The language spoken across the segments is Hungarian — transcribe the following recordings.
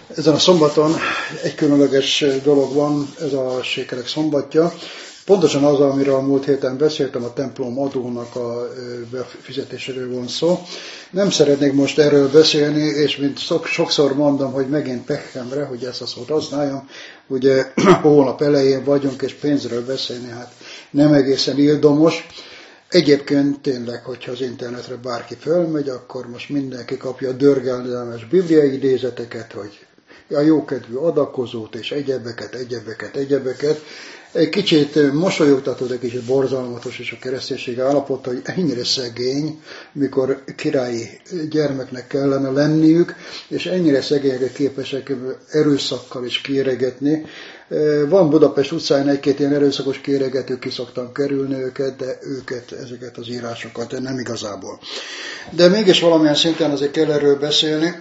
Ezen a szombaton egy különleges dolog van, ez a Sékerek szombatja. Pontosan az, amiről a múlt héten beszéltem, a templom adónak a befizetéséről van szó. Nem szeretnék most erről beszélni, és mint sokszor mondom, hogy megint pehemre, hogy ezt a szót használjam, ugye hónap elején vagyunk, és pénzről beszélni, hát nem egészen ildomos. Egyébként tényleg, hogyha az internetre bárki fölmegy, akkor most mindenki kapja a dörgelmes bibliai idézeteket, hogy a jókedvű adakozót és egyebeket. Egy kicsit mosolyogtató, de kicsit borzalmatos is a kereszténység állapota, hogy ennyire szegény, mikor királyi gyermeknek kellene lenniük, és ennyire szegények képesek erőszakkal is kéregetni. Van Budapest utcáin egy-két ilyen erőszakos kéregető, ki szoktam kerülni őket, de ezeket az írásokat nem igazából. De mégis valamilyen szinten azért kell erről beszélni,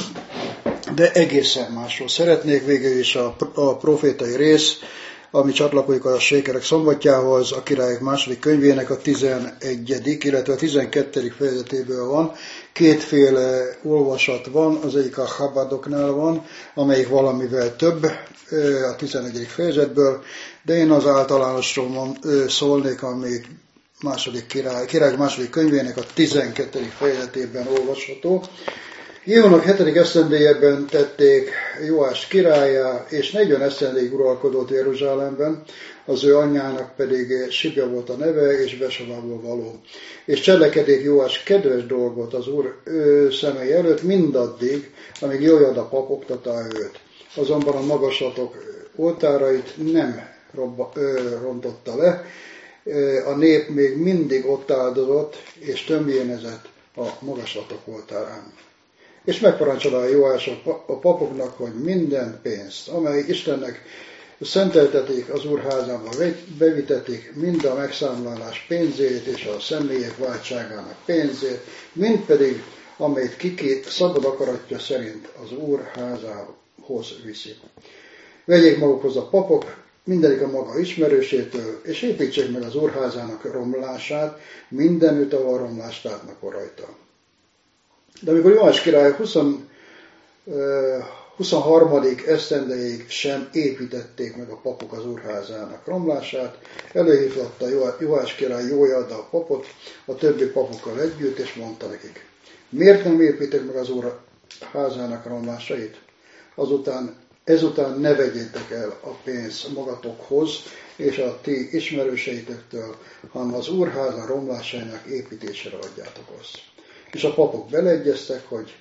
de egészen másról szeretnék. Végül is a profétai rész, ami csatlakozik a Sékerek szombatjához, a Királyok második könyvének a 11., illetve a 12. fejezetéből van. Kétféle olvasat van, az egyik a Chabadoknál van, amelyik valamivel több a 11. fejezetből, de én az általánosról szólnék, ami Királyok második könyvének a 12. fejezetében olvasható. Jéhónak 7. esztendejében tették Joás királlyá, és 40 esztendéig uralkodott Jeruzsálemben, az ő anyjának pedig Sibja volt a neve, és Besavából való. És cselekedék Joás kedves dolgot az Úr szemei előtt, mindaddig, amíg Jojada pap oktatta őt. Azonban a magaslatok oltárait nem rontotta le, a nép még mindig ott áldozott, és tömbjénezett a magaslatok oltárán. És megparancsolja Joás a papoknak, hogy minden pénzt, amely Istennek szenteltetik, az Úr házába bevitetik, mind a megszámlálás pénzét és a személyek váltságának pénzét, mind pedig, amelyet kiki szabad akaratja szerint az Úr házához viszi. Vegyék magukhoz a papok, mindegyik a maga ismerősétől, és építsék meg az Úr házának romlását, mindenütt, ahol romlást látnak rajta. De amikor Joás király 23. esztendejéig sem építették meg a papok az úrházának romlását, előhívtatta Joás király Jojada a papot a többi papokkal együtt, és mondta nekik: miért nem építek meg az úr házának romlásait? Ezután ne vegyétek el a pénzt magatokhoz és a ti ismerőseitektől, hanem az úrháza romlásainak építésére adjátok azt. És a papok beleegyeztek, hogy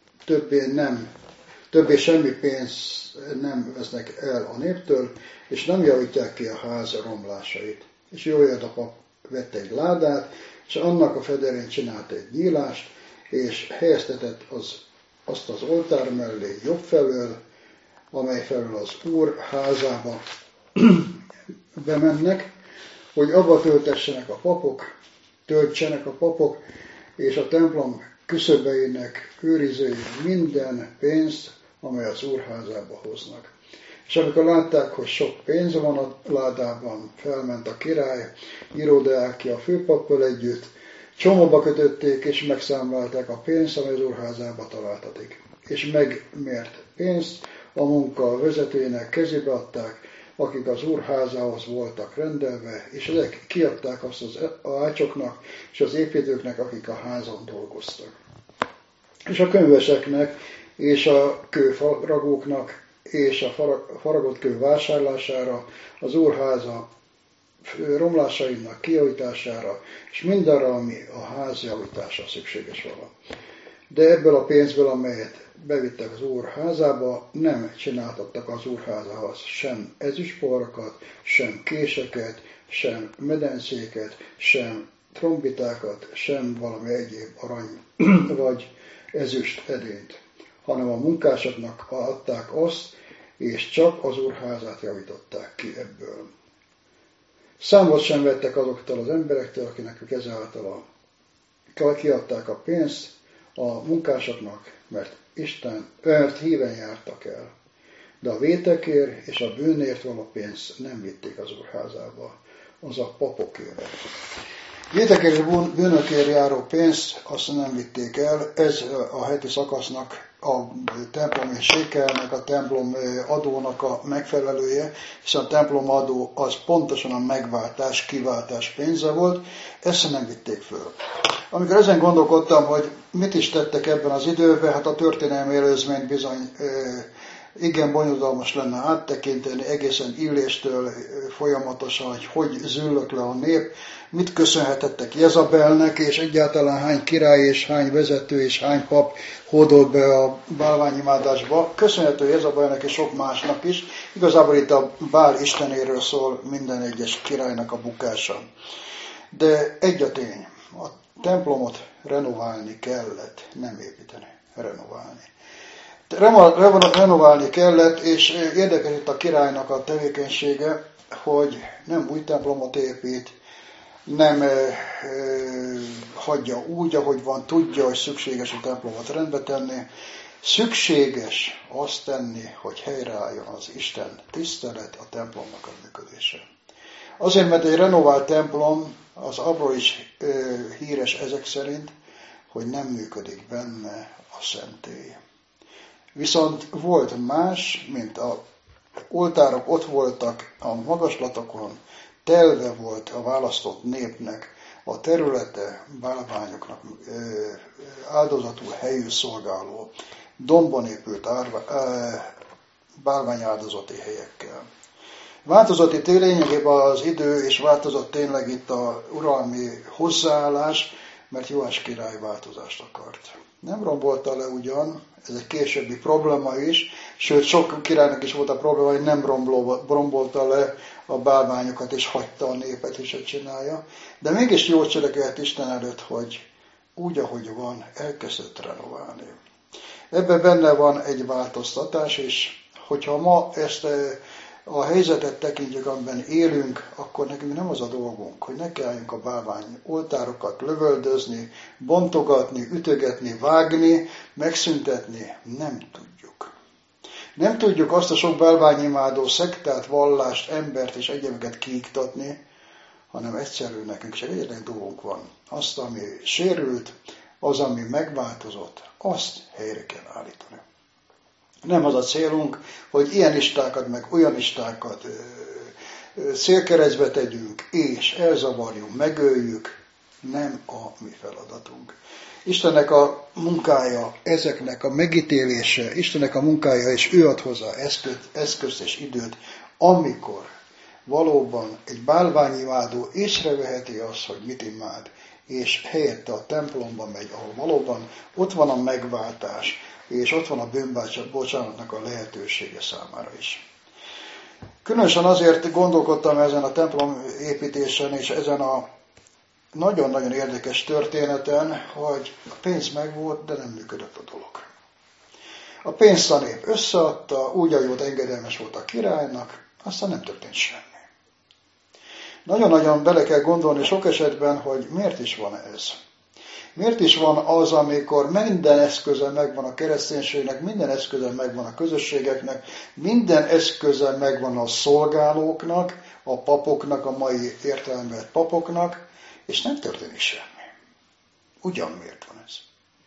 többé semmi pénzt nem vesznek el a néptől, és nem javítják ki a ház romlásait. És Jojada pap vette egy ládát, és annak a federén csinált egy nyílást, és helyeztetett azt az oltár mellé jobb felől, amely felől az Úr házába bemennek, hogy abba töltsenek a papok, és a templom küszöbeinek őrizői minden pénzt, amely az úrházába hoznak. És amikor látták, hogy sok pénz van a ládában, felment a király, Irodeákia a főpappal együtt, csomóba kötötték, és megszámlálták a pénzt, amely az úrházába találtatik. És megmért pénzt a munka vezetőjének kezébe adták, akik az úrházához voltak rendelve, és ezek kiadták azt az ácsoknak és az építőknek, akik a házon dolgoztak. És a könyveseknek, és a kőfaragóknak, és a faragott kő vásárlására, az úrháza romlásainak kijavítására, és mindarra, ami a ház javítására szükséges vala. De ebből a pénzből, amelyet bevittek az úr házába, nem csináltattak az úrházához sem ezüstpoharakat, sem késeket, sem medencéket, sem trombitákat, sem valami egyéb arany vagy ezüst edényt, hanem a munkásoknak adták azt, és csak az úrházát javították ki ebből. Számot sem vettek azoktól az emberektől, akinek ezáltal kiadták a pénzt a munkásoknak, mert híven jártak el. De a vétekért és a bűnért való pénzt nem vitték az úrházába, az a papokért. Vétekező bűnökért járó pénzt azt nem vitték el, ez a heti szakasznak, a templomi sékelnek, a templom adónak a megfelelője, hiszen a templom adó az pontosan a megváltás, kiváltás pénze volt, ezt nem vitték föl. Amikor ezen gondolkodtam, hogy mit is tettek ebben az időben, hát a történelmi előzményt bizony igen bonyodalmas lenne áttekinteni, egészen Illéstől folyamatosan, hogy züllött le a nép, mit köszönhetettek Jezabelnek, és egyáltalán hány király és hány vezető és hány pap hódolt be a bálványimádásba. Köszönhető Jezabelnek és sok másnak is. Igazából itt a Bál istenéről szól minden egyes királynak a bukása. De egy a tény, a templomot renoválni kellett, nem építeni, renoválni. Renoválni kellett, és érdekes itt a királynak a tevékenysége, hogy nem új templomot épít, nem hagyja úgy, ahogy van, tudja, hogy szükséges a templomot rendbe tenni. Szükséges azt tenni, hogy helyreálljon az Isten tisztelet, a templomnak a működése. Azért, mert egy renovált templom az abról is híres ezek szerint, hogy nem működik benne a szentély. Viszont volt más, mint a oltárok ott voltak a magaslatokon, telve volt a választott népnek a területe bálványoknak áldozatul helyül szolgáló, dombon épült bálványáldozati helyekkel. Változott itt lényegében az idő, és változott tényleg itt a uralmi hozzáállás, mert Joás király változást akart. Nem rombolta le ugyan, ez egy későbbi probléma is, sőt sok királynak is volt a probléma, hogy nem rombolta le a bálványokat, és hagyta a népet is, hogy csinálja. De mégis jól cselekedett Isten előtt, hogy úgy, ahogy van, elkezdett renoválni. Ebben benne van egy változtatás, és hogyha ma ezt a helyzetet tekintjük, amiben élünk, akkor nekünk nem az a dolgunk, hogy ne kelljünk a bálvány oltárokat lövöldözni, bontogatni, ütögetni, vágni, megszüntetni. Nem tudjuk. Nem tudjuk azt a sok bálványimádó szektát, vallást, embert és egyébként kiiktatni, hanem egyszerű nekünk csak egyetlen dolgunk van. Azt, ami sérült, az, ami megváltozott, azt helyre kell állítani. Nem az a célunk, hogy ilyen istákat, meg olyan istákat célkeresztbe tegyünk, és elzavarjunk, megöljük. Nem a mi feladatunk. Istennek a munkája, ezeknek a megítélése, Istennek a munkája, és ő ad hozzá eszközt és időt, amikor valóban egy bálványimádó észreveheti azt, hogy mit imád, és helyette a templomba megy, ahol valóban ott van a megváltás, és ott van a bűnbocsánatnak a lehetősége számára is. Különösen azért gondolkodtam ezen a templom építésen, és ezen a nagyon-nagyon érdekes történeten, hogy a pénz megvolt, de nem működött a dolog. A pénzt a nép összeadta, úgy, ahogy volt engedelmes volt a királynak, aztán nem történt semmi. Nagyon-nagyon bele kell gondolni sok esetben, hogy miért is van ez. Miért is van az, amikor minden eszköze megvan a kereszténységnek, minden eszköze megvan a közösségeknek, minden eszköze megvan a szolgálóknak, a papoknak, a mai értelemben vett papoknak, és nem történik semmi. Ugyan miért van ez?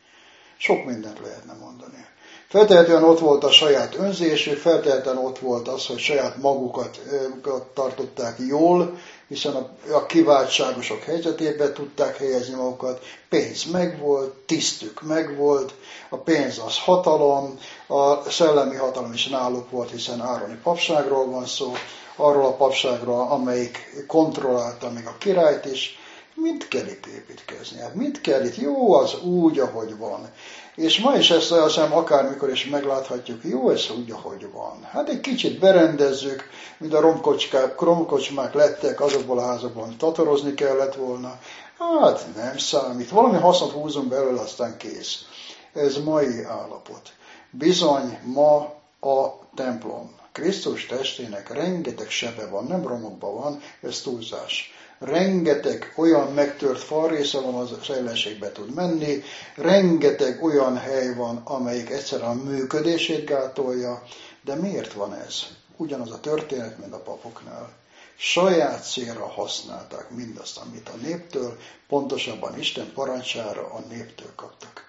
Sok mindent lehetne mondani. Feltehetően ott volt a saját önzésük, feltehetően ott volt az, hogy saját magukat tartották jól, hiszen a kiváltságosok helyzetében tudták helyezni magukat, pénz megvolt, tisztük megvolt, a pénz az hatalom, a szellemi hatalom is náluk volt, hiszen ároni papságról van szó, arról a papságról, amelyik kontrollálta még a királyt is. Mit kell itt építkezni? Hát mit kell itt? Jó az úgy, ahogy van. És ma is ezt azt hiszem akármikor is megláthatjuk, jó ez úgy, ahogy van. Hát egy kicsit berendezzük, mint a romkocsmák lettek, azokból a házakban tatorozni kellett volna. Hát nem számít. Valami hasznot húzunk belőle, aztán kész. Ez mai állapot. Bizony ma a templom Krisztus testének rengeteg sebe van, nem romokban van, ez túlzás. Rengeteg olyan megtört falrésze van, az ellenségbe tud menni, rengeteg olyan hely van, amelyik egyszerűen a működését gátolja, de miért van ez? Ugyanaz a történet, mint a papoknál. saját célra használták mindazt, amit a néptől, pontosabban Isten parancsára a néptől kaptak.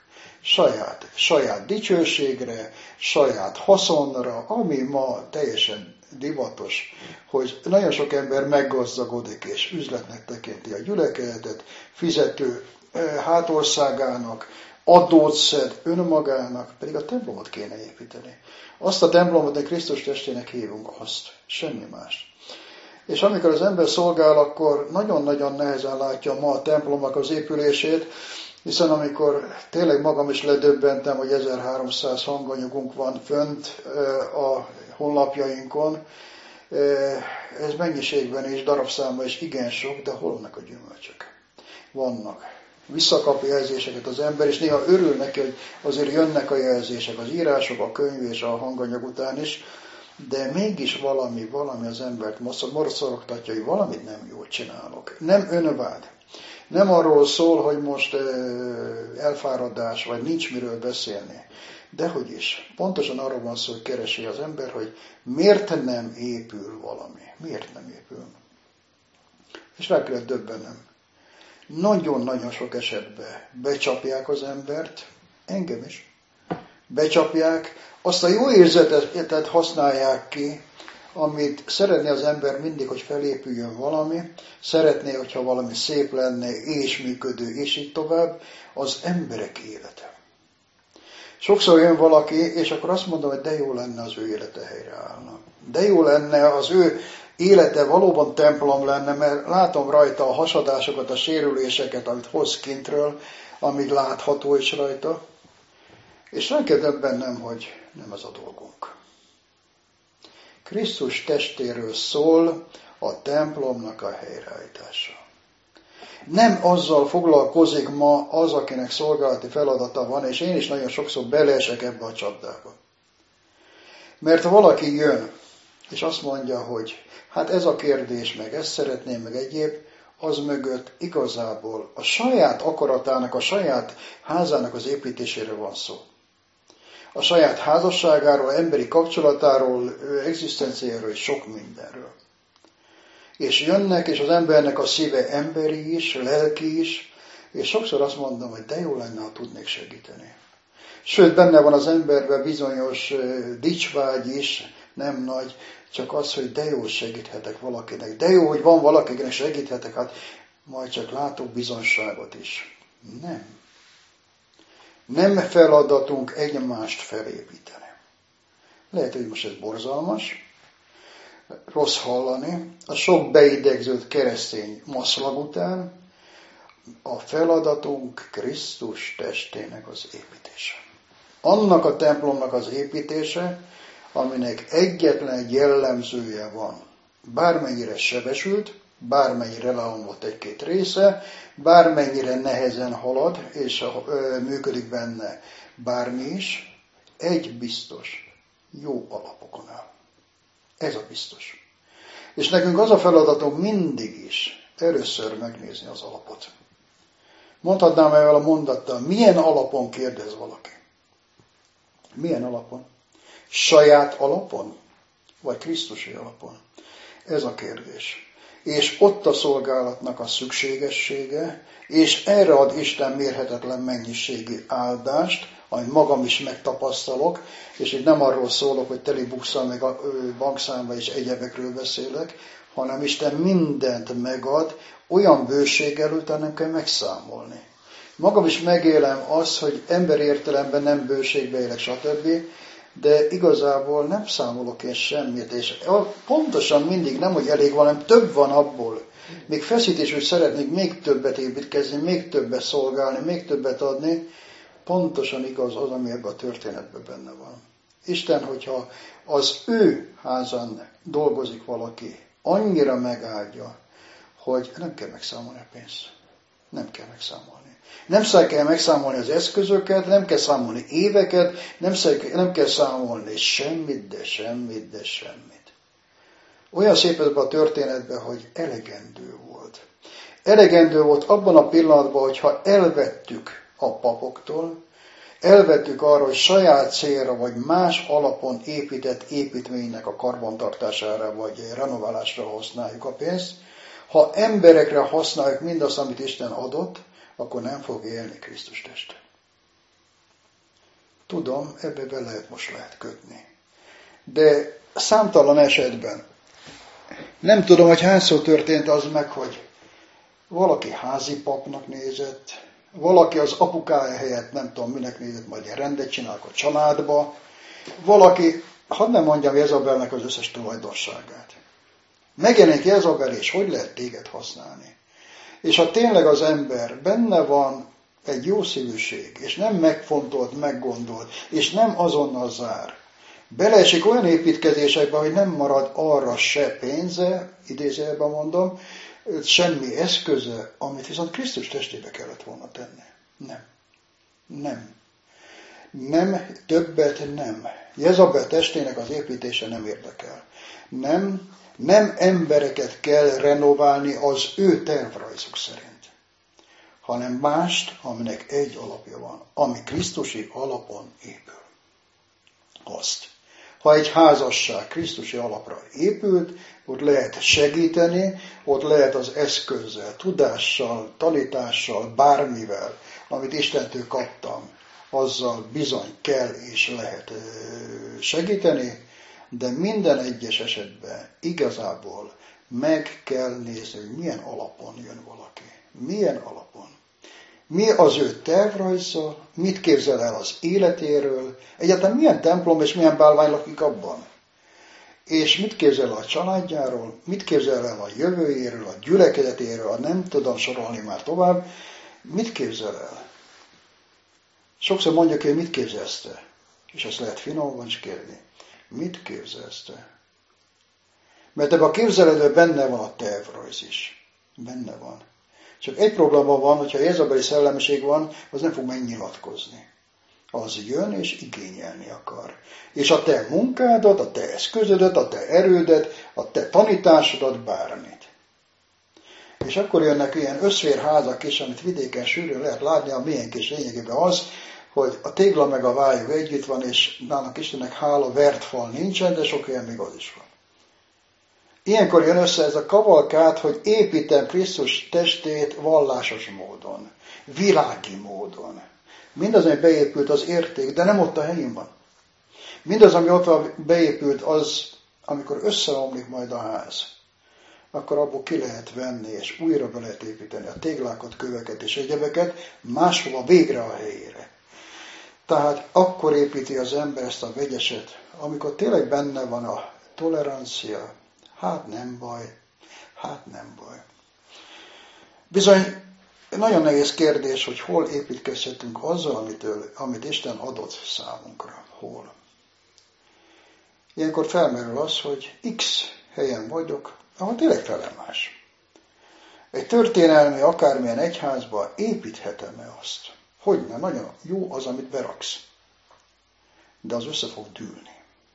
Saját dicsőségre, saját haszonra, ami ma teljesen divatos, hogy nagyon sok ember meggazdagodik és üzletnek tekinti a gyülekezetet, fizető hátországának, adót szed önmagának, pedig a templomot kéne építeni. Azt a templomot, hogy Krisztus testének hívunk, azt, semmi más. És amikor az ember szolgál, akkor nagyon-nagyon nehezen látja ma a templomnak az épülését, hiszen amikor tényleg magam is ledöbbentem, hogy 1300 hanganyagunk van fönt a honlapjainkon, ez mennyiségben és darabszámban is igen sok, de hol vannak a gyümölcsök? Vannak. Visszakap jelzéseket az ember, és néha örül neki, hogy azért jönnek a jelzések, az írások, a könyv és a hanganyag után is, de mégis valami az embert morszorogtatja, hogy valamit nem jól csinálok. Nem önvád. Nem arról szól, hogy most elfáradás, vagy nincs miről beszélni. Dehogy is. Pontosan arról van szó, hogy keresi az ember, hogy miért nem épül valami. Miért nem épül. És rá kellett döbbennem. Nagyon-nagyon sok esetben becsapják az embert, engem is. Becsapják, azt a jó érzetet használják ki, amit szeretné az ember mindig, hogy felépüljön valami, szeretné, hogyha valami szép lenne, és működő, és így tovább, az emberek élete. Sokszor jön valaki, és akkor azt mondom, hogy de jó lenne az ő élete helyreállna. De jó lenne az ő élete valóban templom lenne, mert látom rajta a hasadásokat, a sérüléseket, amit hoz kintről, amit látható is rajta. És rá kell döbbennem, hogy nem ez a dolgunk. Krisztus testéről szól a templomnak a helyreállítása. Nem azzal foglalkozik ma az, akinek szolgálati feladata van, és én is nagyon sokszor beleesek ebbe a csapdába. Mert valaki jön, és azt mondja, hogy hát ez a kérdés, meg ezt szeretném, meg egyéb, az mögött igazából a saját akaratának, a saját házának az építésére van szó. A saját házasságáról, emberi kapcsolatáról, egzisztenciáról és sok mindenről. És jönnek, és az embernek a szíve emberi is, lelki is, és sokszor azt mondom, hogy de jó lenne, ha tudnék segíteni. Sőt, benne van az emberben bizonyos dicsvágy is, nem nagy, csak az, hogy de jó, segíthetek valakinek. De jó, hogy van valakinek segíthetek, hát majd csak látok bizonságot is. Nem. Nem feladatunk egymást felépíteni. Lehet, hogy most ez borzalmas, rossz hallani, a sok beidegződött keresztény maszlag után a feladatunk Krisztus testének az építése. Annak a templomnak az építése, aminek egyetlen egy jellemzője van. Bármennyire sebesült, bármennyire leomlott egy-két része, bármennyire nehezen halad, és működik benne bármi is, egy biztos, jó alapokon áll. Ez a biztos. És nekünk az a feladatunk mindig is először megnézni az alapot. Mondhatnám ezzel a mondattal, milyen alapon kérdez valaki? Milyen alapon? Saját alapon? Vagy Krisztusi alapon? Ez a kérdés. És ott a szolgálatnak a szükségessége, és erre ad Isten mérhetetlen mennyiségű áldást, amit magam is megtapasztalok, és itt nem arról szólok, hogy teli bukszal, meg a bankszámba és egyebekről beszélek, hanem Isten mindent megad, olyan bőséggel, utána nem kell megszámolni. Magam is megélem azt, hogy emberi értelemben nem bőségbe élek, stb., de igazából nem számolok én semmit, és pontosan mindig nem, hogy elég van, hanem több van abból. Még feszítés, hogy szeretnék még többet építkezni, még többet szolgálni, még többet adni, pontosan igaz az, ami ebben a történetben benne van. Isten, hogyha az ő házán dolgozik valaki, annyira megáldja, hogy nem kell megszámolni a pénzt. Nem kell megszámolni. Nem kell megszámolni az eszközöket, nem kell számolni éveket, nem kell számolni semmit, de semmit. Olyan szép ebben a történetben, hogy elegendő volt. Elegendő volt abban a pillanatban, hogyha elvettük a papoktól, elvettük arra, hogy saját célra vagy más alapon épített építménynek a karbantartására vagy renoválásra használjuk a pénzt. Ha emberekre használjuk mindazt, amit Isten adott, akkor nem fog élni Krisztus teste. Tudom, ebbe most lehet kötni. De számtalan esetben nem tudom, hogy hányszor történt az meg, hogy valaki házi papnak nézett, valaki az apukája helyett nem tudom minek nézett, majd ilyen rendet csinálok a családba, valaki, hadd nem mondjam Jezabelnek az összes tulajdonságát. Megjelenik Jezabel, és hogy lehet téged használni? És ha tényleg az ember benne van egy jó szívűség, és nem megfontolt, meggondolt, és nem azonnal zár, beleesik olyan építkezésekbe, hogy nem marad arra se pénze, idézőjelben mondom, semmi eszköze, amit viszont Krisztus testébe kellett volna tenni. Nem, többet nem. Jezabel testének az építése nem érdekel. Nem embereket kell renoválni az ő tervrajzuk szerint, hanem mást, aminek egy alapja van, ami krisztusi alapon épül. Azt. Ha egy házasság krisztusi alapra épült, ott lehet segíteni, ott lehet az eszközzel, tudással, tanítással, bármivel, amit Istentől kaptam, azzal bizony kell és lehet segíteni, de minden egyes esetben igazából meg kell nézni, hogy milyen alapon jön valaki. Milyen alapon. Mi az ő tervrajza, mit képzel el az életéről, egyáltalán milyen templom és milyen bálvány lakik abban. És mit képzel el a családjáról, mit képzel el a jövőjéről, a gyülekezetéről, nem tudom sorolni már tovább, mit képzel el. Sokszor mondjuk, hogy mit képzelsz te, és ezt lehet finoman is kérni. Mit képzelsz te? Mert ebben a képzeledben benne van a tervrajz is. Benne van. Csak egy probléma van, hogyha jezabeli szellemiség van, az nem fog megnyilatkozni. Az jön és igényelni akar. És a te munkádat, a te eszközödet, a te erődet, a te tanításodat, bármit. És akkor jönnek ilyen összvérházak is, amit vidéken sűrűn lehet látni, a milyen kis lényegében az, hogy a tégla meg a vályog együtt van, és nálunk Istennek hála, vert fal nincsen, de sok olyan még az is van. Ilyenkor jön össze ez a kavalkád, hogy építem Krisztus testét vallásos módon, világi módon. Mindaz, ami beépült, az érték, de nem ott a helyén van. Mindaz, ami ott van beépült, az, amikor összeomlik majd a ház, akkor abból ki lehet venni, és újra be lehet építeni a téglákat, köveket és egyebeket, máshova végre a helyére. Tehát akkor építi az ember ezt a vegyeset, amikor tényleg benne van a tolerancia, hát nem baj. Bizony, nagyon nehéz kérdés, hogy hol építkezhetünk azzal, amit Isten adott számunkra. Hol? Ilyenkor felmerül az, hogy X helyen vagyok, ahol tényleg felemás. Egy történelmi, akármilyen egyházba építhetem-e azt? Hogyne, nagyon jó az, amit beraksz. De az össze fog dűlni.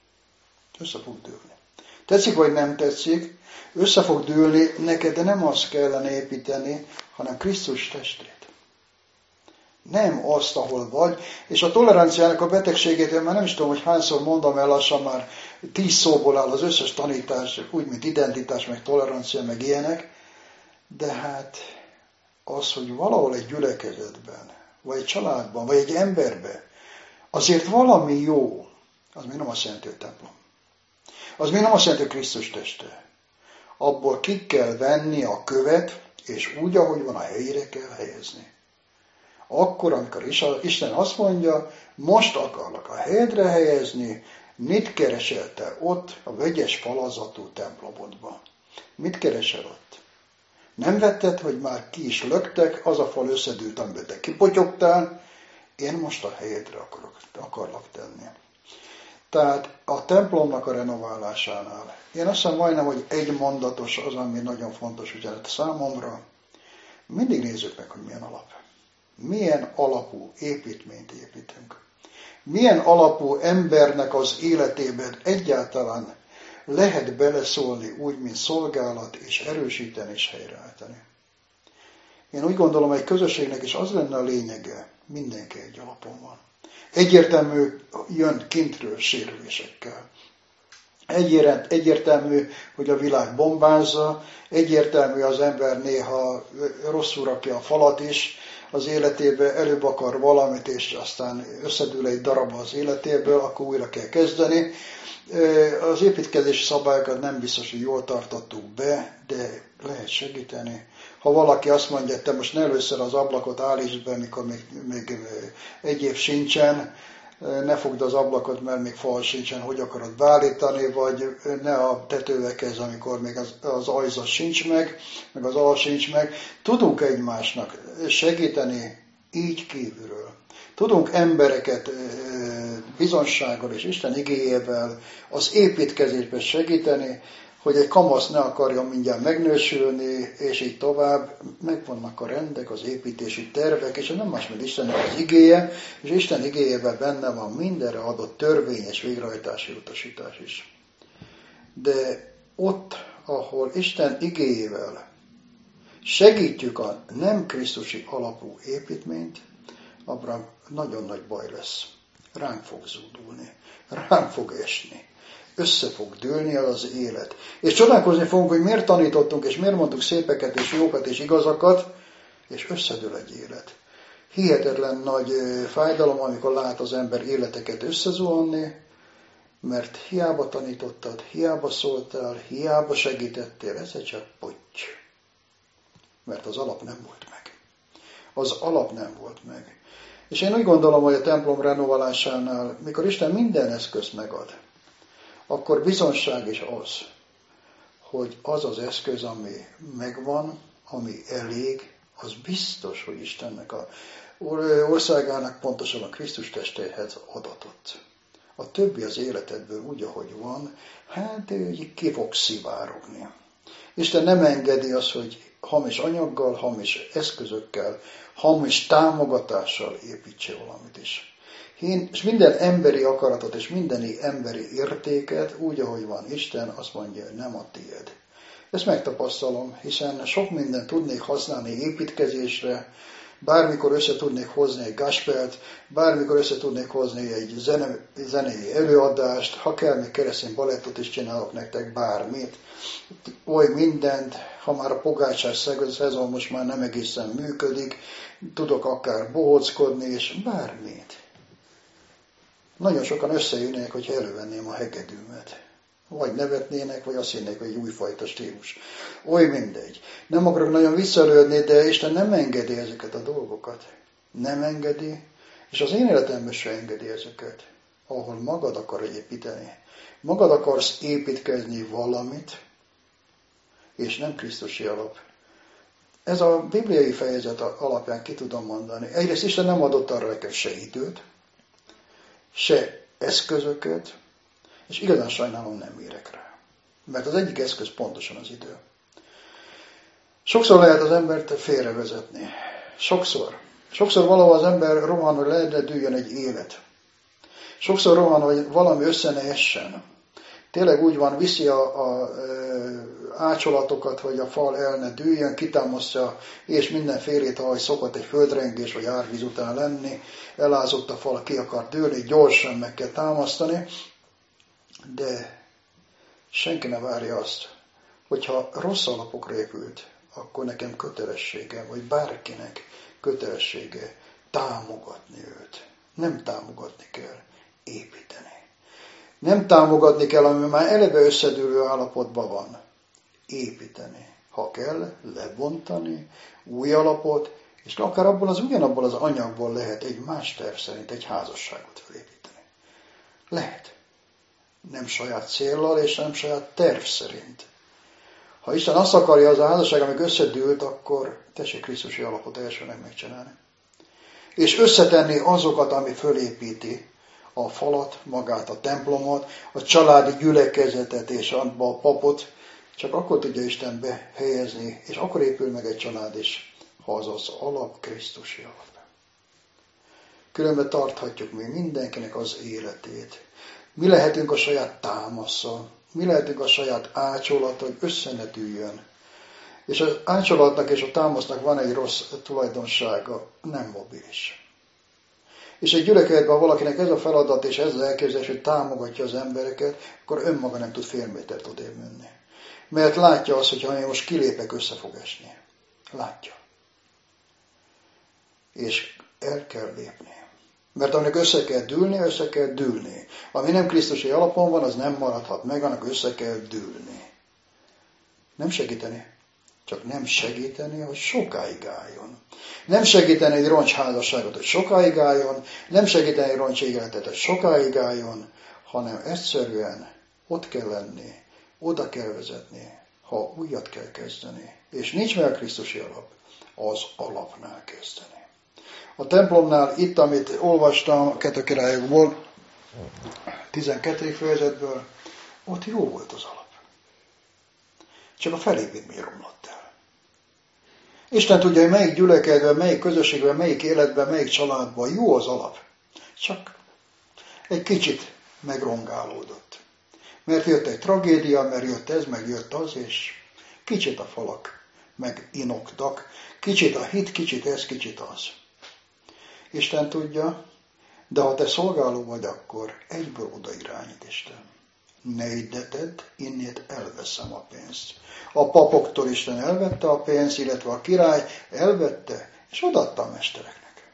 Tetszik vagy nem tetszik, össze fog dűlni neked, de nem azt kellene építeni, hanem Krisztus testét. Nem azt, ahol vagy. És a toleranciának a betegségét, én már nem is tudom, hogy hányszor mondom el, lassan már 10 szóból áll az összes tanítás, úgy, mint identitás, meg tolerancia, meg ilyenek. De hát az, hogy valahol egy gyülekezetben, vagy egy családban, vagy egy emberben, azért valami jó, az még nem azt jelenti, hogy templom. Az még nem azt jelenti, hogy Krisztus teste. Abból ki kell venni a követ, és úgy, ahogy van, a helyére kell helyezni. Akkor, amikor Isten azt mondja, most akarlak a helyedre helyezni, mit keresel te ott a vegyes falazatú templomodban? Mit keresel ott? Nem vetted, hogy már ki is löktek, az a fal összedült, amiből te kipotyogtál, én most a helyedre akarlak tenni. Tehát a templomnak a renoválásánál, én azt hiszem majdnem, hogy egy mondatos az, ami nagyon fontos üzenet számomra, mindig nézzük meg, hogy milyen alap. Milyen alapú építményt építünk. Milyen alapú embernek az életében egyáltalán lehet beleszólni úgy, mint szolgálat, és erősíteni és helyreállítani. Én úgy gondolom, hogy egy közösségnek is az lenne a lényege, mindenki egy alapon van. Egyértelmű, jön kintről sérülésekkel. Egyértelmű, hogy a világ bombázza, egyértelmű, az ember néha rosszul rakja a falat is az életébe, előbb akar valamit, és aztán összedől egy darab az életéből, akkor újra kell kezdeni. Az építkezési szabályokat nem biztos, hogy jól tartottuk be, de lehet segíteni. Ha valaki azt mondja, hogy te most ne először az ablakot állítsd be, mikor még egy év sincsen, ne fogd az ablakot, mert még fal sincsen, hogy akarod beállítani, vagy ne a tetővel kezd, amikor még az ajzat sincs meg az alap sincs meg. Tudunk egymásnak segíteni így kívülről. Tudunk embereket bizonsággal és Isten igéjével az építkezésben segíteni, hogy egy kamasz ne akarjon mindjárt megnősülni, és így tovább. Megvannak a rendek, az építési tervek, és nem más, mint Istennek az igéje, és Isten igéjében benne van mindenre adott törvényes végrehajtási utasítás is. De ott, ahol Isten igéjével segítjük a nem krisztusi alapú építményt, abban nagyon nagy baj lesz. Ránk fog zúdulni, ránk fog esni. Össze fog dőlni az élet. És csodálkozni fogunk, hogy miért tanítottunk, és miért mondtuk szépeket, és jókat, és igazakat, és összedől egy élet. Hihetetlen nagy fájdalom, amikor lát az ember életeket összezuhanni, mert hiába tanítottad, hiába szóltál, hiába segítettél, ez csak potty. Mert az alap nem volt meg. Az alap nem volt meg. És én úgy gondolom, hogy a templom renoválásánál, mikor Isten minden eszközt megad, akkor bizonság is az, hogy az az eszköz, ami megvan, ami elég, az biztos, hogy Istennek a országának, pontosan a Krisztus testéhez adatott. A többi az életedből úgy, ahogy van, hát ki fog szivárogni. Isten nem engedi azt, hogy hamis anyaggal, hamis eszközökkel, hamis támogatással építse valamit is. És minden emberi akaratot és mindeni emberi értéket, úgy, ahogy van Isten, azt mondja, hogy nem a tiéd. Ezt megtapasztalom, hiszen sok mindent tudnék használni építkezésre, bármikor össze tudnék hozni egy gospelt, bármikor össze tudnék hozni egy zenei előadást, ha kell, még keresztény balettot is csinálok nektek, bármit. Oly mindent, ha már a pogácsás szezon most már nem egészen működik, tudok akár bohóckodni, és bármit. Nagyon sokan összejönnek, hogyha elővenném a hegedűmet. Vagy nevetnének, vagy azt hinnék, hogy egy újfajta stílus. Oly mindegy. Nem akarok nagyon visszalődni, de Isten nem engedi ezeket a dolgokat. Nem engedi, és az én életemben se engedi ezeket. Ahol magad akar építeni. Magad akarsz építkezni valamit, és nem krisztusi alap. Ez a bibliai fejezet alapján ki tudom mondani. Egyrészt Isten nem adott arra nekem se időt, se eszközöket, és igazán sajnálom, nem érek rá. Mert az egyik eszköz pontosan az idő. Sokszor lehet az embert félrevezetni. Sokszor valahol az ember rohan, hogy leedüljön egy élet. Sokszor rohan, hogy valami össze ne essen. Tényleg úgy van, viszi a ácsolatokat, hogy a fal el ne dőljön, kitámasztja, és mindenfélét, ahogy szokott egy földrengés vagy árvíz után lenni, elázott a fal, ki akar dőlni, gyorsan meg kell támasztani, de senki ne várja azt, hogyha rossz alapokra épült, akkor nekem kötelessége, vagy bárkinek kötelessége támogatni őt. Nem támogatni kell, építeni. Nem támogatni kell, ami már eleve összedőlő állapotban van. Építeni. Ha kell, lebontani, új alapot, és akár ugyanabból az anyagból lehet egy más terv szerint egy házasságot felépíteni. Lehet. Nem saját céllal, és nem saját terv szerint. Ha Isten azt akarja, az a házasság, amíg összedőlt, akkor tessék krisztusi alapot elsőnek megcsinálni. És összetenni azokat, ami fölépíti a falat, magát a templomot, a családi gyülekezetet és a papot, csak akkor tudja Isten behelyezni, és akkor épül meg egy család is, ha az az alap krisztusi alap. Különben tarthatjuk mi mindenkinek az életét. Mi lehetünk a saját támaszsal, mi lehetünk a saját ácsolata, hogy össze ne dűljön. És az ácsolatnak és a támasznak van egy rossz tulajdonsága, nem mobilis. és egy gyülekezetben valakinek ez a feladat és ez az elképzelés, hogy támogatja az embereket, akkor önmaga nem tud fél métert odébb menni. Mert látja azt, hogy ha én most kilépek, össze fog esni. Látja. És el kell lépni. Mert aminek össze kell dűlni. Ami nem krisztusi alapon van, az nem maradhat meg, annak össze kell dűlni. Nem segíteni. Csak nem segíteni, hogy sokáig álljon. Nem segíteni egy roncsházasságot, hogy sokáig álljon. Nem segíteni egy roncségeletet, hogy sokáig álljon. Hanem egyszerűen ott kell lenni. Oda kell vezetni, ha újat kell kezdeni. És nincs meg a krisztusi alap. Az alapnál kezdeni. A templomnál itt, amit olvastam a 2 Királyokból, 12. fejezetből, ott jó volt az alap. Csak a felépítmény romlott el. Isten tudja, hogy melyik gyülekezetben, melyik közösségben, melyik életben, melyik családban jó az alap. Csak egy kicsit megrongálódott. Mert jött egy tragédia, mert jött ez, meg jött az, és kicsit a falak meginoktak. Kicsit a hit, kicsit ez, kicsit az. Isten tudja, de ha te szolgáló vagy, akkor egyből oda irányít Isten. Ne ide tedd, innét elveszem a pénzt. A papoktól Isten elvette a pénzt, illetve a király elvette, és odaadta a mestereknek.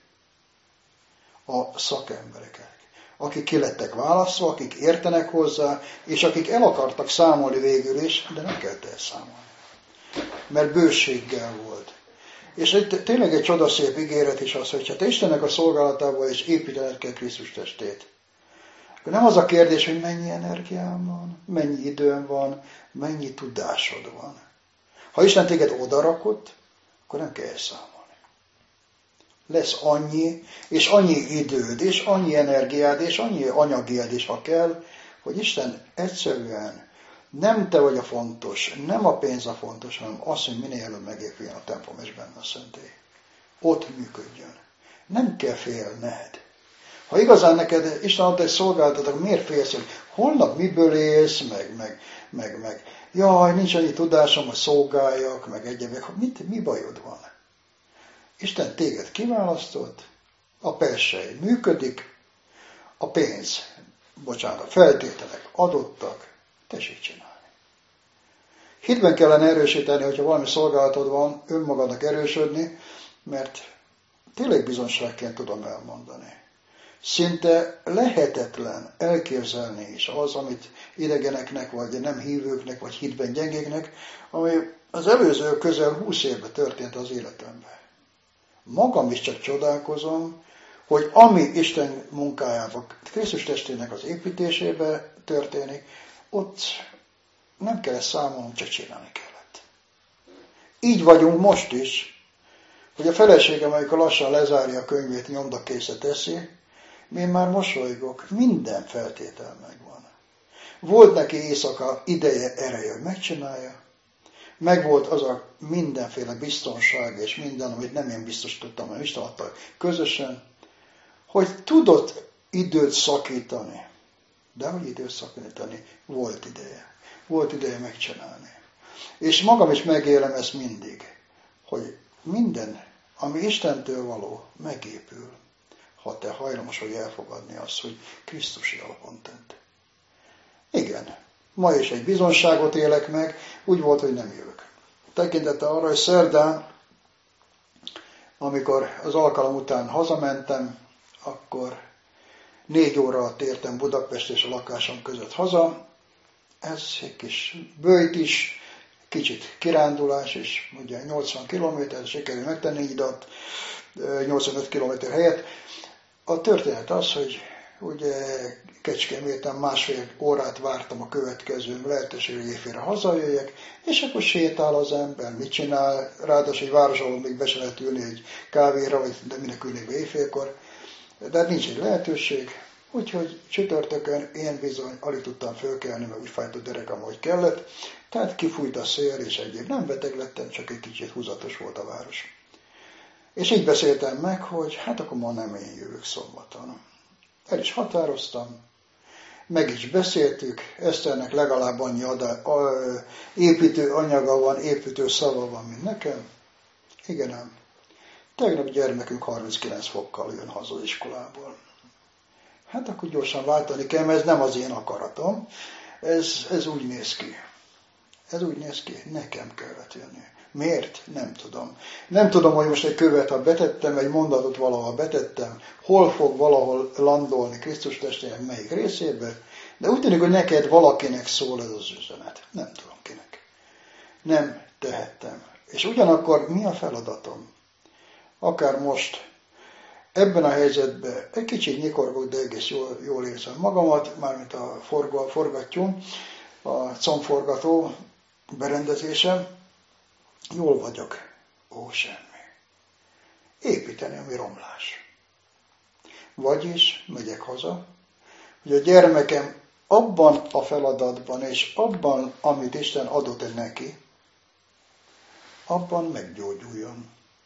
A szakembereknek, akik ki lettek választva, akik értenek hozzá, és akik el akartak számolni végül is, de nem kellett elszámolni. Mert bőséggel volt. És tényleg egy csodaszép ígéret is az, hogy ha te Istennek a szolgálatával is építened kell Krisztus testét. Akkor nem az a kérdés, hogy mennyi energiám van, mennyi időm van, mennyi tudásod van. Ha Isten téged odarakott, akkor nem kell elszámolni. Lesz annyi, és annyi időd, és annyi energiád, és annyi anyagiad is, ha kell, hogy Isten egyszerűen nem te vagy a fontos, nem a pénz a fontos, hanem az, hogy minél előbb megépüljön a templom és benne a szentély. Ott működjön. Nem kell félned. Ha igazán neked Isten adta egy szolgálatot, akkor miért félsz, hogy holnap miből élsz, meg jaj, nincs annyi tudásom, hogy szolgáljak, meg egyebek. Mi bajod van? Isten téged kiválasztott, a persely működik, a pénz, a feltételek adottak, tessék csinálni. Hitben kellene erősíteni, hogyha valami szolgálatod van, önmagadnak erősödni, mert tényleg bizonságként tudom elmondani. Szinte lehetetlen elképzelni is az, amit idegeneknek, vagy nem hívőknek, vagy hitben gyengéknek, ami az előző közel 20 évben történt az életemben. Magam is csak csodálkozom, hogy ami Isten munkájában, Krisztus testének az építésébe történik, ott nem kellett számolnom, csak csinálni kellett. Így vagyunk most is, hogy a feleségem, amikor lassan lezárja a könyvét, nyomdakészre teszi, én már mosolygok, minden feltétel megvan. Volt neki éjszaka ideje, ereje, hogy megcsinálja, megvolt az a mindenféle biztonság, és minden, amit nem én biztosítottam, hanem Isten adta közösen, hogy tudott időt szakítani. De hogy időt szakítani? Volt ideje. Volt ideje megcsinálni. És magam is megélem ezt mindig, hogy minden, ami Istentől való, megépül, ha te hajlamos vagy elfogadni azt, hogy Krisztusi alapon tett. Igen, ma is egy bizonságot élek meg, úgy volt, hogy nem jövök. Tekintettel arra, hogy szerdán, amikor az alkalom után hazamentem, akkor 4 óra alatt értem Budapest és a lakásom között haza. Ez egy kis böjt is, kicsit kirándulás, és ugye 80 km, sikerül megtenni ide 85 km helyett. A történet az, hogy ugye Kecskeméten 1,5 órát vártam a következő lehetőség, hogy éjfélre hazajöjjek, és akkor sétál az ember, mit csinál, ráadásul egy város, ahol még be se lehet ülni egy kávéra, vagy de minek ülnék be éjfélkor, de hát nincs egy lehetőség, úgyhogy csütörtökön én bizony alig tudtam fölkelni, mert úgy fájt a derekam, ahogy kellett, tehát kifújt a szél, és egyéb nem beteg lettem, csak egy kicsit húzatos volt a város. És így beszéltem meg, hogy hát akkor ma nem én jövök szombaton. El is határoztam, meg is beszéltük, Eszternek legalább annyi építő anyaga van, építő szava van, mint nekem. Igen ám. Tegnap gyermekünk 39 fokkal jön haza az iskolából. Hát akkor gyorsan váltani kell, mert ez nem az én akaratom. Ez úgy néz ki. Ez úgy néz ki, nekem kellett jönni. Miért? Nem tudom. Nem tudom, hogy most egy követ, ha betettem, egy mondatot valahol betettem, hol fog valahol landolni Krisztus testének melyik részébe, de úgy tűnik, hogy neked valakinek szól ez az üzenet. Nem tudom kinek. Nem tehettem. És ugyanakkor mi a feladatom? Akár most, ebben a helyzetben egy kicsit nyikorgok, de egész jól érzem magamat, mármint a forgattyú, a combforgató berendezésem, jól vagyok. Ó, semmi. Építeni, ami romlás. Vagyis megyek haza, hogy a gyermekem abban a feladatban és abban, amit Isten adott neki, abban meggyógyuljon.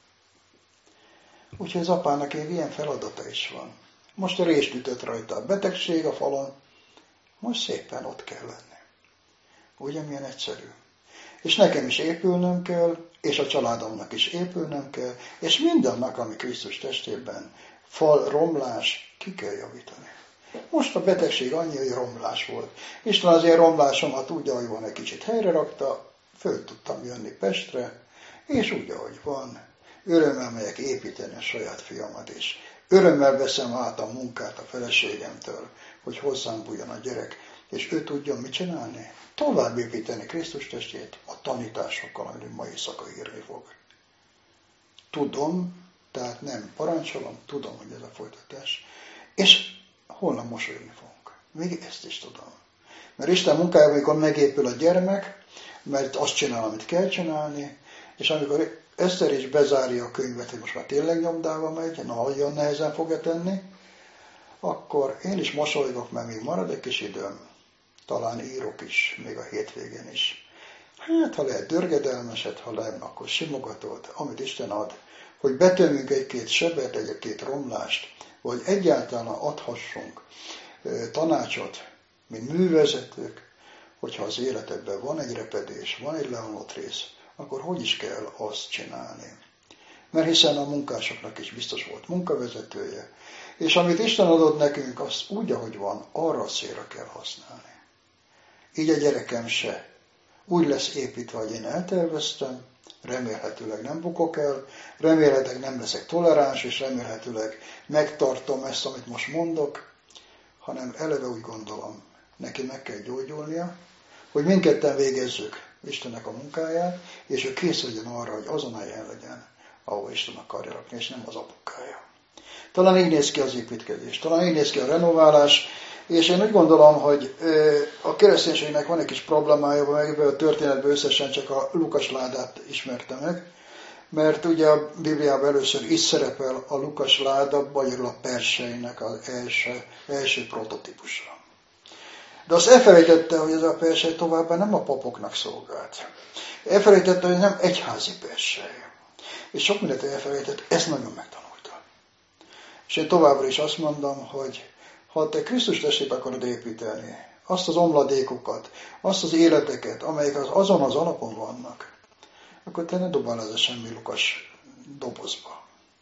Úgyhogy az apának ilyen feladata is van. Most a rést ütött rajta a betegség a falon, most szépen ott kell lenni. Ugye milyen egyszerű. És nekem is épülnöm kell, és a családomnak is épülnöm kell, és mindannak, ami Krisztus testében fal, romlás, ki kell javítani. Most a betegség annyi, hogy romlás volt. Isten az én romlásomat úgy, ahogy van, egy kicsit helyre rakta, föl tudtam jönni Pestre, és úgy, ahogy van, örömmel megyek építeni a saját fiamat is. Örömmel veszem át a munkát a feleségemtől, hogy hozzám bújjon a gyerek, és ő tudjon mit csinálni? Tovább építeni Krisztus testét a tanításokkal, amit ma éjszaka írni fog. Tudom, tehát nem parancsolom, tudom, hogy ez a folytatás, és holnap mosolyogni fogunk. Még ezt is tudom. Mert Isten munkájában, amikor megépül a gyermek, mert azt csinál, amit kell csinálni, és amikor Eszter is bezárja a könyvet, hogy most már tényleg nyomdába megy, nagyon nehezen fogja tenni, akkor én is mosolygok, mert még marad egy kis időm. Talán írok is, még a hétvégén is. Hát, ha lehet dörgedelmeset, ha nem, akkor simogatót, amit Isten ad, hogy betömjünk egy-két sebet, egy-két romlást, vagy egyáltalán adhassunk tanácsot, mint művezetők, hogyha az életedben van egy repedés, van egy leomlott rész, akkor hogy is kell azt csinálni? Mert hiszen a munkásoknak is biztos volt munkavezetője, és amit Isten adott nekünk, azt úgy, ahogy van, arra a célra kell használni. Így a gyerekem se úgy lesz építve, hogy én elterveztem, remélhetőleg nem bukok el, remélhetőleg nem leszek toleráns, és remélhetőleg megtartom ezt, amit most mondok, hanem eleve úgy gondolom, neki meg kell gyógyulnia, hogy mindketten végezzük Istennek a munkáját, és ő kész legyen arra, hogy azon a helyen legyen, ahol Isten akarja rakni, és nem az apukája. Talán így néz ki az építkezés, talán így néz ki a renoválás, és én úgy gondolom, hogy a kereszténységnek van egy kis problémája, meg a történetben összesen csak a Lukas ládát ismerte meg, mert ugye a Bibliában először is szerepel a Lukas láda, magyarul a perseinek az első prototípusa. De azt elfelejtette, hogy ez a persely továbbá nem a papoknak szolgált. Elfelejtette, hogy nem egyházi persely. És sok mindent elfelejtett, ezt nagyon megtanulta. És én továbbra is azt mondom, hogy ha te Krisztus testét akarod építeni, azt az omladékokat, azt az életeket, amelyek azon az alapon vannak, akkor te ne dobál ez a semmi Lukas dobozba.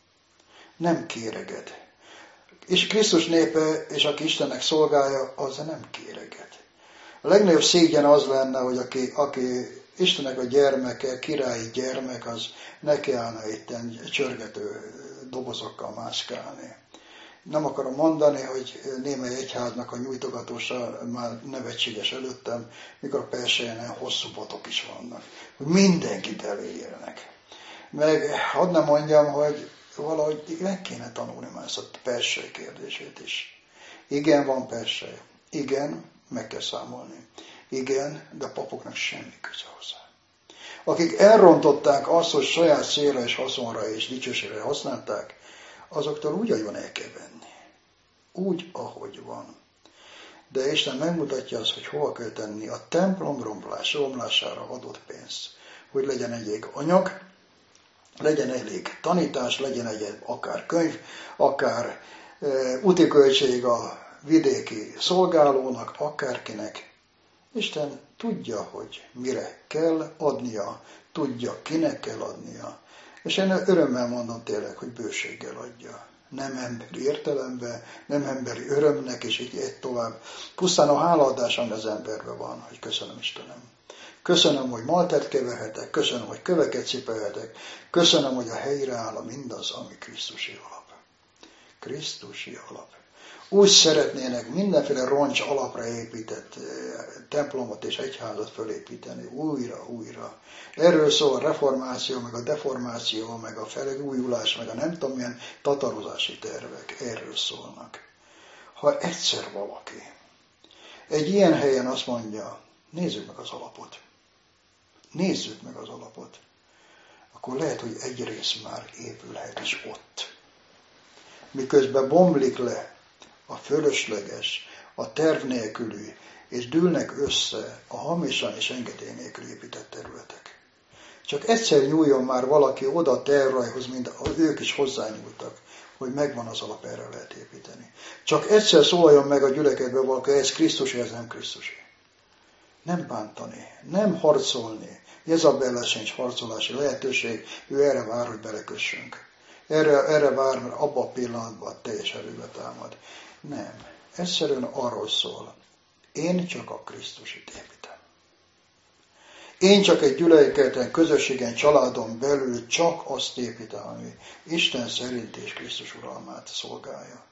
Nem kéreged. És Krisztus népe, és aki Istennek szolgálja, az nem kéreged. A legnagyobb szégyen az lenne, hogy aki Istennek a gyermeke, királyi gyermek, az nekiállna itten csörgető dobozokkal mászkálni. Nem akarom mondani, hogy némely egyháznak a nyújtogatósa már nevetséges előttem, mikor a perselyen hosszú botok is vannak. Hogy mindenkit elérjenek. Meg hadd ne mondjam, hogy valahogy meg kéne tanulni már ezt a persely kérdését is. Igen, van persely. Igen, meg kell számolni. Igen, de a papoknak semmi köze hozzá. Akik elrontották azt, hogy saját célra és haszonra és dicsőségre használták, azoktól úgy, ahogy van, el kell venni. Úgy, ahogy van. De Isten megmutatja azt, hogy hova kell tenni a templom romlására adott pénzt. Hogy legyen elég anyag, legyen elég tanítás, legyen egy akár könyv, akár úti költség a vidéki szolgálónak, akárkinek. Isten tudja, hogy mire kell adnia, tudja, kinek kell adnia, És én örömmel mondom tényleg, hogy bőséggel adja. Nem emberi értelemben, nem emberi örömnek, és így egy tovább. Pusztán a hálaadás, ami az emberben van, hogy köszönöm Istenem. Köszönöm, hogy maltert keverhetek, köszönöm, hogy köveket cipelhetek, köszönöm, hogy a helyre áll mindaz, ami Krisztusi alap. Krisztusi alap. Úgy szeretnének mindenféle roncs alapra épített templomot és egyházat fölépíteni, újra. Erről szól a reformáció, meg a deformáció, meg a felújulás, meg a nem tudom milyen tatarozási tervek, erről szólnak. Ha egyszer valaki egy ilyen helyen azt mondja, nézzük meg az alapot, akkor lehet, hogy egy rész már épülhet is ott. Miközben bomlik le a fölösleges, a terv nélküli, és dűlnek össze a hamisan és engedély nélkül épített területek. Csak egyszer nyúljon már valaki oda a tervrajhoz, mint ők is hozzányúltak, hogy megvan az alap, erre lehet építeni. Csak egyszer szóljon meg a gyülekezetbe valaki, ez Krisztusi, ez nem Krisztusi. Nem bántani, nem harcolni. Jezabellel sincs harcolási lehetőség, ő erre vár, hogy belekössünk. Erre vár, mert abban a pillanatban teljes erőbe támad. Nem. Egyszerűen arról szól. Én csak a Krisztusit építem. Én csak egy gyülekezeten, közösségen, családon belül csak azt építem, ami Isten szerint és Krisztus uralmát szolgálja.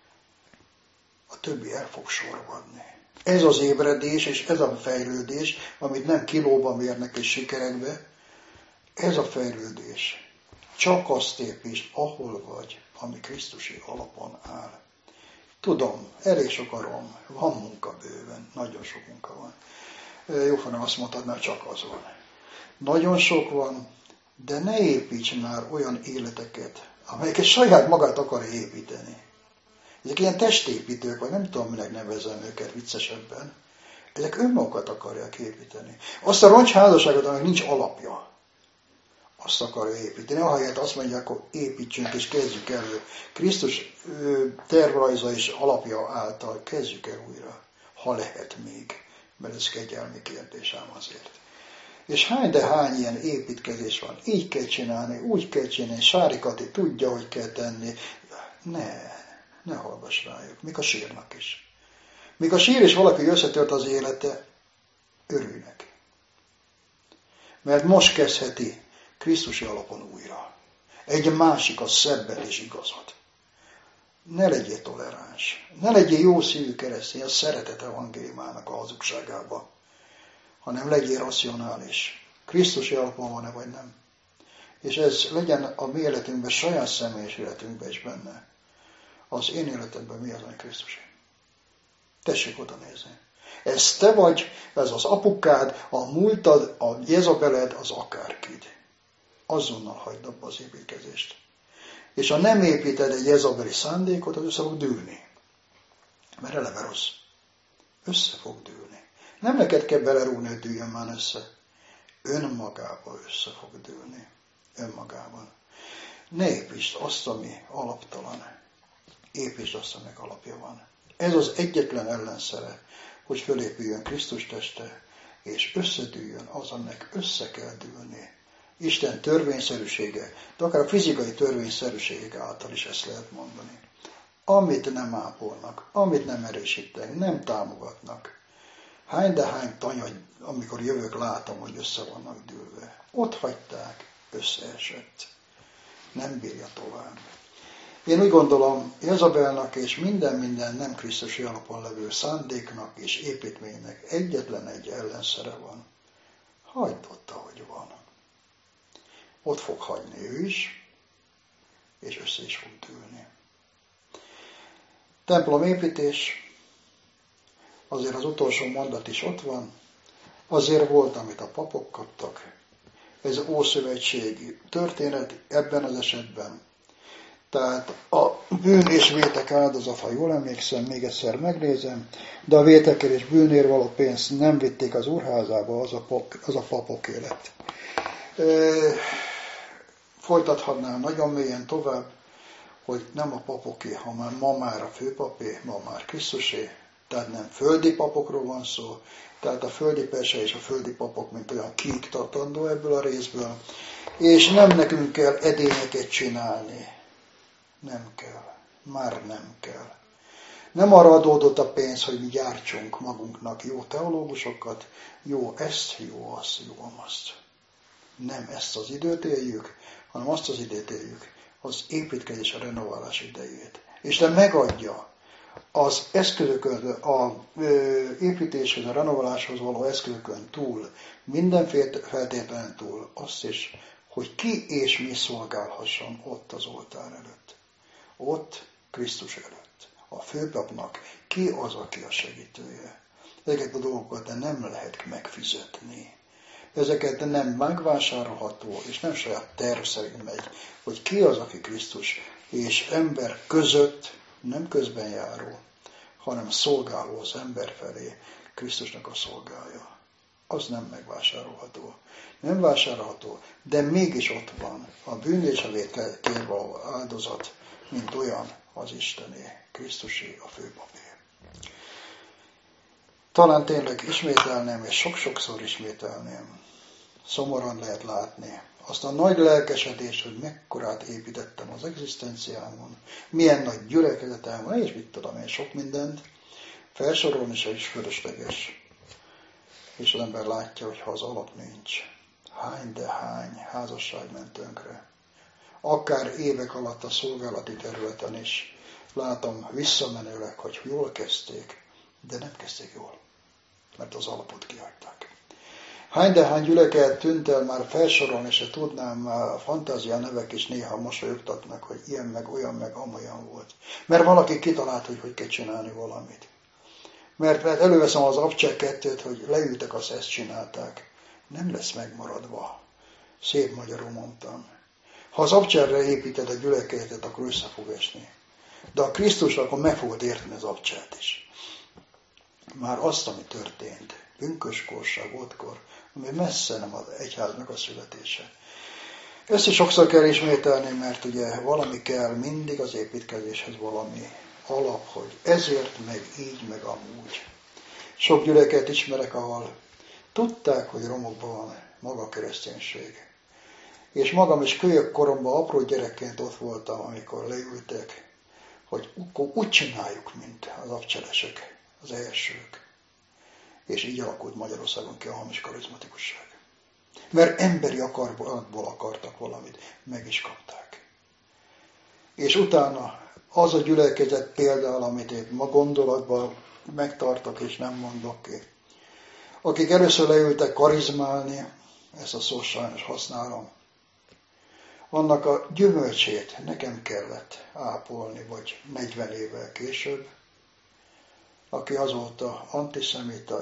A többi el fog sorvadni. Ez az ébredés és ez a fejlődés, amit nem kilóban mérnek és sikerekbe, ez a fejlődés. Csak azt építsd, ahol vagy, ami Krisztusi alapon áll. Tudom, elég sok a rom, van munka bőven, nagyon sok munka van. Jófana azt mondtad, már csak az van. Nagyon sok van, de ne építs már olyan életeket, amelyeket saját magát akar építeni. Ezek ilyen testépítők, vagy nem tudom, minek nevezem őket viccesebben. Ezek önmagukat akarják építeni. Azt a roncsházasságot, aminek nincs alapja, azt akarja építeni. Ahelyett azt mondják, hogy építsünk és kezdjük elő. Krisztus tervrajza és alapja által kezdjük el újra. Ha lehet még, mert ez kegyelmi kérdés ám azért. És hány ilyen építkezés van. Így kell csinálni, úgy kell csinálni. Sári Kati tudja, hogy kell tenni. Ne hallgass rájuk. Még a sírnak is. Míg a sír és valaki összetört az élete, örülj neki. Mert most kezdheti Krisztusi alapon újra. Egy másik, a szebbet és igazat. Ne legyél toleráns. Ne legyél jó szívű keresztény a szeretet evangéliumának a hazugságába, hanem legyél racionális. Krisztusi alapon van-e vagy nem? És ez legyen a mi életünkben, saját személyes életünkben is benne. Az én életemben mi az, ami Krisztusi? Tessék oda nézni. Ez te vagy, ez az apukád, a múltad, a Jezabeled, az akárkid. Azonnal hagyd abba az építkezést. És ha nem építed egy jezabeli szándékot, az össze fog dűlni. Mert eleve rossz. Össze fog dűlni. Nem neked kell belerúgni, hogy dűljön már össze. Önmagában össze fog dűlni. Önmagában. Ne építsd azt, ami alaptalan. Építsd azt, aminek alapja van. Ez az egyetlen ellenszere, hogy fölépüljön Krisztus teste, és összedűljön az, aminek össze kell dűlni. Isten törvényszerűsége, de akár a fizikai törvényszerűségek által is ezt lehet mondani. Amit nem ápolnak, amit nem erősítenek, nem támogatnak. Hány tanya, amikor jövök, látom, hogy össze vannak dűlve. Ott hagyták, összeesett. Nem bírja tovább. Én úgy gondolom, Jezabelnak és minden nem Krisztusi alapon levő szándéknak és építménynek egyetlen egy ellenszere van. Hagyd ott, ahogy van. Ott fog hagyni ő is, és össze is fog dűlni. Templomépítés, azért az utolsó mondat is ott van, azért volt, amit a papok kaptak. Ez ószövetségi történet ebben az esetben. Tehát a bűn és vétek áldozat, ha jól emlékszem, még egyszer megnézem, de a vétekért és bűnért való pénzt nem vitték az úrházába, az a papok élet. Folytathatnám nagyon mélyen tovább, hogy nem a papoké, hanem ma már a főpapé, ma már Krisztusé, tehát nem földi papokról van szó, tehát a földi pese és a földi papok, mint olyan kiiktatandó ebből a részből, És nem nekünk kell edényeket csinálni. Nem kell. Már nem kell. Nem arra adódott a pénz, hogy mi gyártsunk magunknak jó teológusokat, jó ezt, jó azt, jó azt. Nem ezt az időt éljük, hanem azt az időt éljük, az építkezés, a renoválás idejét. Isten megadja az eszközökön, az építéshez, a renováláshoz való eszközökön túl, minden feltétlen túl azt is, hogy ki és mi szolgálhasson ott az oltár előtt. Ott Krisztus előtt. A főpapnak ki az, aki a segítője. Ezeket a dolgokat nem lehet megfizetni. Ezeket nem megvásárolható, és nem saját terv szerint megy, hogy ki az, aki Krisztus, és ember között nem közbenjáró, hanem szolgáló az ember felé, Krisztusnak a szolgálja. Az nem megvásárolható. Nem vásárolható, de mégis ott van a bűn és a vétkért való áldozat, mint olyan az Istené, Krisztusé, a főpapé. Talán tényleg ismételném, és sok-sokszor ismételném. Szomorúan lehet látni azt a nagy lelkesedést, hogy mekkorát építettem az egzisztenciámon, milyen nagy gyülekezetem van, és mit tudom én, sok mindent. Felsorolni se is fölösleges. És az ember látja, hogy ha az alap nincs, hány de hány házasság ment tönkre. Akár évek alatt a szolgálati területen is látom visszamenőleg, hogy jól kezdték, de nem kezdték jól, mert az alapot kihagyták. Hány de hány gyülekezet tűnt el, már felsorolni se tudnám, a fantázia nevek is néha mosolyogtatnak, hogy ilyen meg olyan meg amolyan volt. Mert valaki kitalált, hogy kell csinálni valamit. Mert előveszem az Abcsek 2-t, hogy leültek, azt ezt csinálták. Nem lesz megmaradva. Szép magyarul mondtam. Ha az Abcserre építed a gyülekezetet, akkor össze fog esni. De a Krisztusra, akkor meg fogod érteni az Abcsert is. Már azt, ami történt, pünköskorság, ottkor, ami messze nem az egyháznak a születése. Ezt is sokszor kell ismételni, mert ugye valami kell, mindig az építkezéshez valami alap, hogy ezért, meg így, meg amúgy. Sok gyülekezet ismerek, ahol tudták, hogy romokban van maga a kereszténység. És magam is kölyök koromban apró gyerekként ott voltam, amikor leültek, hogy úgy csináljuk, mint az abcselesek, az elsők. És így alakult Magyarországon ki a hamis karizmatikusság. Mert emberi akaratból akartak valamit, meg is kapták. És utána az a gyülekezet például, amit én ma gondolatban megtartok és nem mondok ki, akik először leültek karizmálni, ezt a szót sajnos használom, annak a gyümölcsét nekem kellett ápolni, vagy 40 évvel később, aki azóta antiszemita,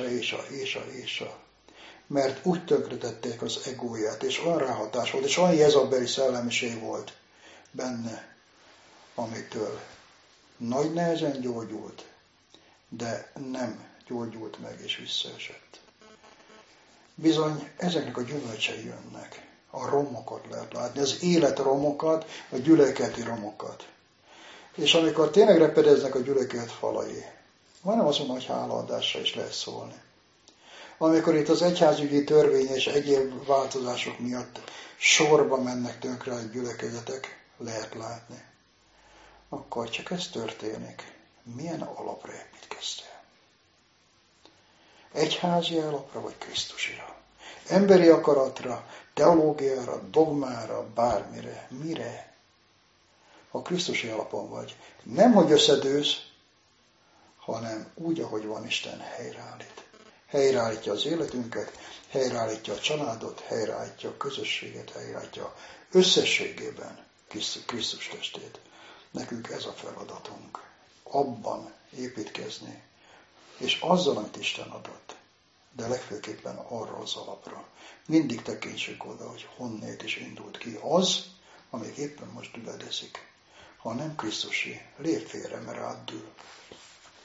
és a. Mert úgy tönkretették az egóját, és olyan ráhatás volt, és olyan jezabeli szellemiség volt benne, amitől nagy nehezen gyógyult, de nem gyógyult meg, és visszaesett. Bizony, ezeknek a gyümölcsei jönnek. A romokat lehet látni, az életromokat, a gyülekezeti romokat. És amikor tényleg repedeznek a gyülekezet falai, majdnem azt mondom, hogy hálaadásra is lehet szólni. Amikor itt az egyházügyi törvény és egyéb változások miatt sorba mennek tönkre a gyülekezetek, lehet látni. Akkor csak ez történik. Milyen alapra építkeztél? Egyházi alapra vagy Krisztusira? Emberi akaratra, teológiára, dogmára, bármire. Mire? Ha Krisztusi alapon vagy. Nem, hogy összedősz, hanem úgy, ahogy van, Isten helyreállít. Helyreállítja az életünket, helyreállítja a családot, helyreállítja a közösséget, helyreállítja összességében Krisztus testét. Nekünk ez a feladatunk. Abban építkezni, és azzal, amit Isten adott, de legfőképpen arra az alapra. Mindig tekintsük oda, hogy honnét is indult ki az, ami éppen most üledezik. Ha nem Krisztusi, lép félre, mert átdől.